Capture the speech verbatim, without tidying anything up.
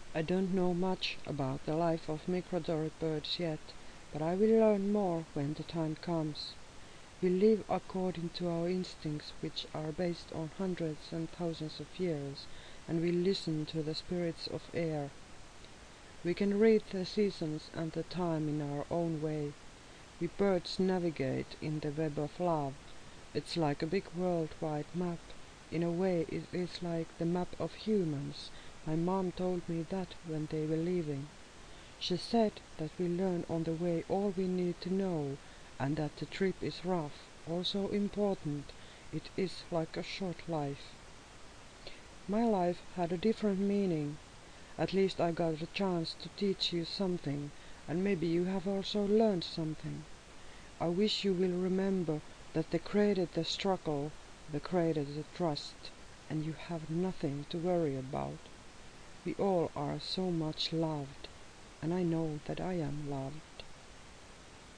I don't know much about the life of migratory birds yet, but I will learn more when the time comes. We live according to our instincts, which are based on hundreds and thousands of years, and we listen to the spirits of air. We can read the seasons and the time in our own way. We birds navigate in the web of love. It's like a big worldwide map. In a way it is like the map of humans. My mom told me that when they were leaving. She said that we learn on the way all we need to know, and that the trip is rough, also important. It is like a short life. My life had a different meaning. At least I got a chance to teach you something, and maybe you have also learned something. I wish you will remember that they created the struggle, they created the trust, and you have nothing to worry about. We all are so much loved, and I know that I am loved.